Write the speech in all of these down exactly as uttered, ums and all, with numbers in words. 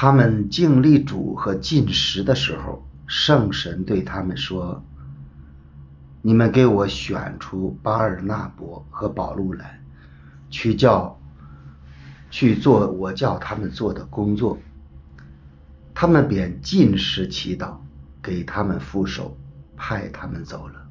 他们敬立主和进食的时候，圣神对他们说，你们给我选出巴尔纳伯和保禄来，去叫去做我叫他们做的工作。他们便进食祈祷，给他们副手，派他们走了。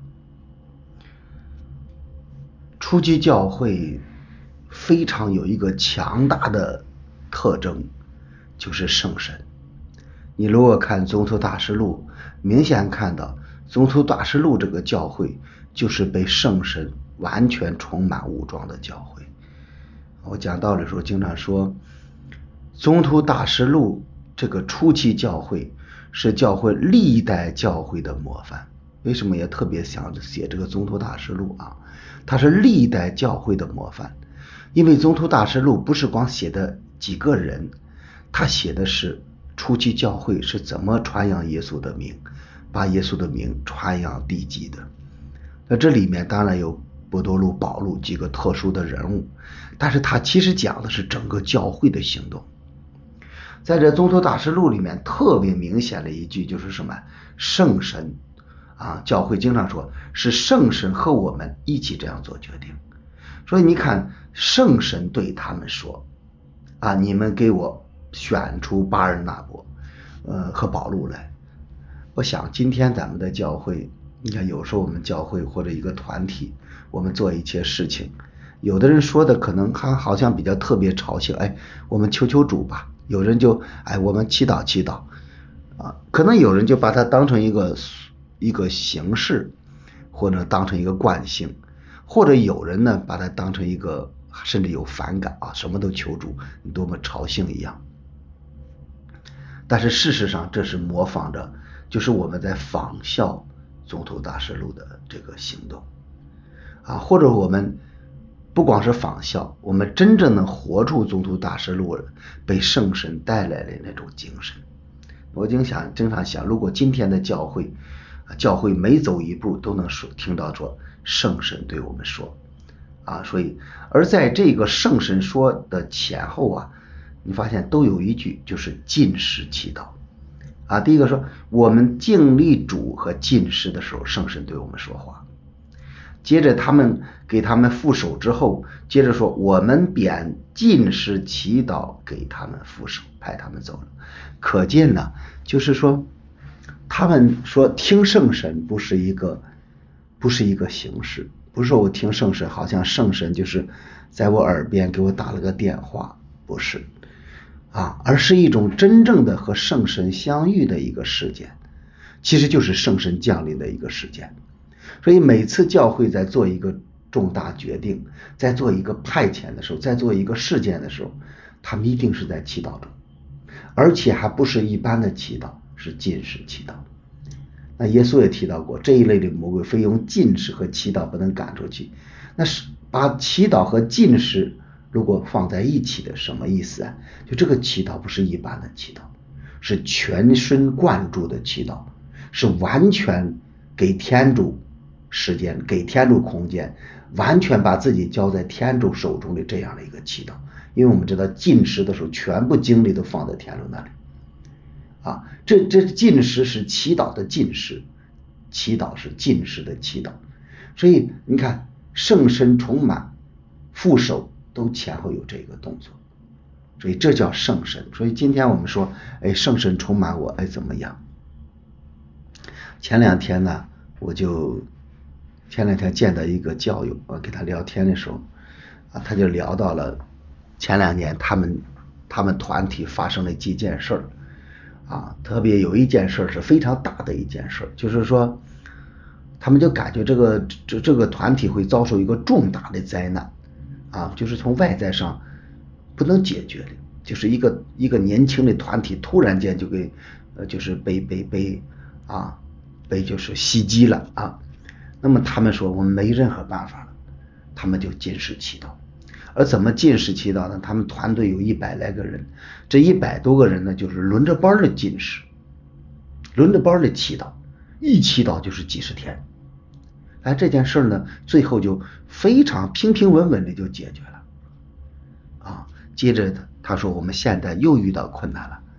初期教会非常有一个强大的特征，就是圣神。你如果看宗徒大事录，明显看到宗徒大事录这个教会就是被圣神完全充满武装的教会。我讲道理的时候经常说，宗徒大事录这个初期教会是教会历代教会的模范。为什么也特别想写这个宗徒大事录啊？它是历代教会的模范。因为宗徒大事录不是光写的几个人，他写的是初期教会是怎么传扬耶稣的名，把耶稣的名传扬地极的。那这里面当然有伯多禄、保禄几个特殊的人物，但是他其实讲的是整个教会的行动。在这宗徒大事录里面特别明显的一句就是什么？圣神啊，教会经常说是圣神和我们一起这样做决定。所以你看，圣神对他们说啊，你们给我选出巴尔纳伯呃和保禄来。我想今天咱们的教会，你看有时候我们教会或者一个团体，我们做一些事情，有的人说的可能还好像比较特别朝性，哎，我们求求主吧。有人就哎，我们祈祷祈祷啊，可能有人就把它当成一个一个形式，或者当成一个惯性，或者有人呢把它当成一个甚至有反感啊，什么都求主，你多么朝性一样。但是事实上这是模仿着，就是我们在仿效宗徒大事录的这个行动啊，或者我们不光是仿效，我们真正能活出宗徒大事录被圣神带来的那种精神。我经常经常想，如果今天的教会教会每走一步都能说听到说圣神对我们说啊，所以而在这个圣神说的前后啊，你发现都有一句就是禁食祈祷啊。第一个说我们敬立主和禁食的时候，圣神对我们说话。接着他们给他们副手之后，接着说我们便禁食祈祷，给他们副手，派他们走了。可见呢，就是说他们说听圣神不是一个不是一个形式，不是说我听圣神好像圣神就是在我耳边给我打了个电话，不是啊，而是一种真正的和圣神相遇的一个事件，其实就是圣神降临的一个事件。所以每次教会在做一个重大决定，在做一个派遣的时候，在做一个事件的时候，他们一定是在祈祷中，而且还不是一般的祈祷，是禁食祈祷。那耶稣也提到过，这一类的魔鬼非用禁食和祈祷不能赶出去。那是把祈祷和禁食如果放在一起的，什么意思啊？就这个祈祷不是一般的祈祷，是全神贯注的祈祷，是完全给天主时间，给天主空间，完全把自己交在天主手中的这样的一个祈祷。因为我们知道禁食的时候，全部精力都放在天主那里啊，这这禁食是祈祷的禁食，祈祷是禁食的祈祷。所以你看，圣神充满，副手都前后有这个动作，所以这叫圣神。所以今天我们说，哎，圣神充满我，哎，怎么样？前两天呢，我就前两天见到一个教友，我跟他聊天的时候啊，他就聊到了前两年他们他们团体发生了几件事儿啊，特别有一件事是非常大的一件事，就是说他们就感觉这个这这个团体会遭受一个重大的灾难啊，就是从外在上不能解决的，就是一个一个年轻的团体突然间就给呃就是被被被啊被就是袭击了啊。那么他们说我们没任何办法了，他们就禁食祈祷。而怎么禁食祈祷呢？他们团队有一百来个人，这一百多个人呢，就是轮着班的禁食，轮着班的祈祷，一祈祷就是几十天。哎，这件事呢，最后就非常平平稳稳的就解决了啊。接着他说我们现在又遇到困难了，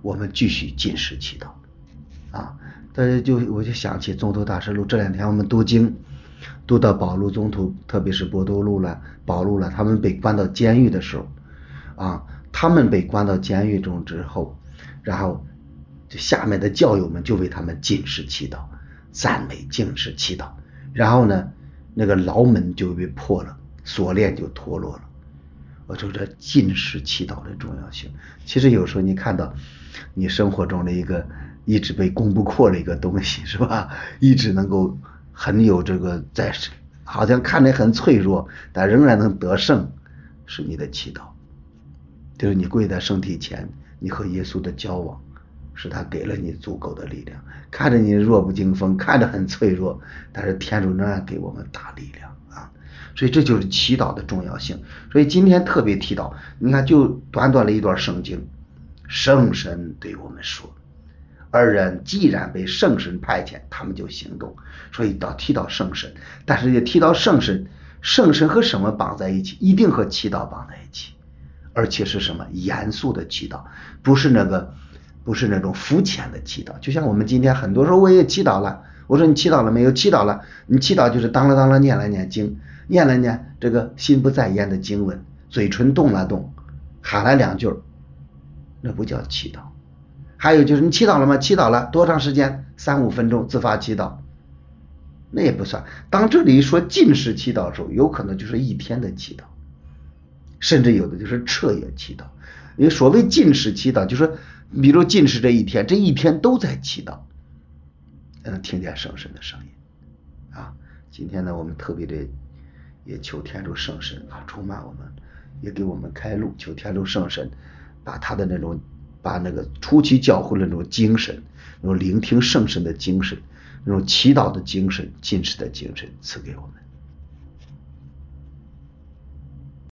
我们继续进食祈祷啊。但是就我就想起宗徒大事录，这两天我们读经读到保禄宗徒，特别是伯多禄了、保禄了，他们被关到监狱的时候啊，他们被关到监狱中之后，然后就下面的教友们就为他们进食祈祷、赞美、进食祈祷，然后呢，那个牢门就被破了，锁链就脱落了。我说这进食祈祷的重要性，其实有时候你看到你生活中的一个一直被攻不破的一个东西，是吧？一直能够很有这个在，好像看着很脆弱，但仍然能得胜，是你的祈祷，就是你跪在圣体前，你和耶稣的交往，是他给了你足够的力量。看着你弱不禁风，看着很脆弱，但是天主仍然给我们大力量啊！所以这就是祈祷的重要性。所以今天特别提到，你看就短短的一段圣经，圣神对我们说，二人既然被圣神派遣，他们就行动。所以到提到圣神，但是也提到圣神，圣神和什么绑在一起？一定和祈祷绑在一起，而且是什么？严肃的祈祷，不是那个不是那种肤浅的祈祷。就像我们今天很多时候我也祈祷了，我说你祈祷了没有？祈祷了。你祈祷就是当了当了念了念经，念了念这个心不在焉的经文，嘴唇动了动，喊了两句，那不叫祈祷。还有就是你祈祷了吗？祈祷了，多长时间？三五分钟自发祈祷，那也不算。当这里说禁食祈祷的时候，有可能就是一天的祈祷，甚至有的就是彻夜祈祷。因为所谓禁食祈祷，就是比如禁食这一天，这一天都在祈祷，能听见圣神的声音啊。今天呢，我们特别的也求天主圣神啊充满我们，也给我们开路，求天主圣神把他的那种把那个初期教会的那种精神，那种聆听圣神的精神，那种祈祷的精神、禁食的精神赐给我们。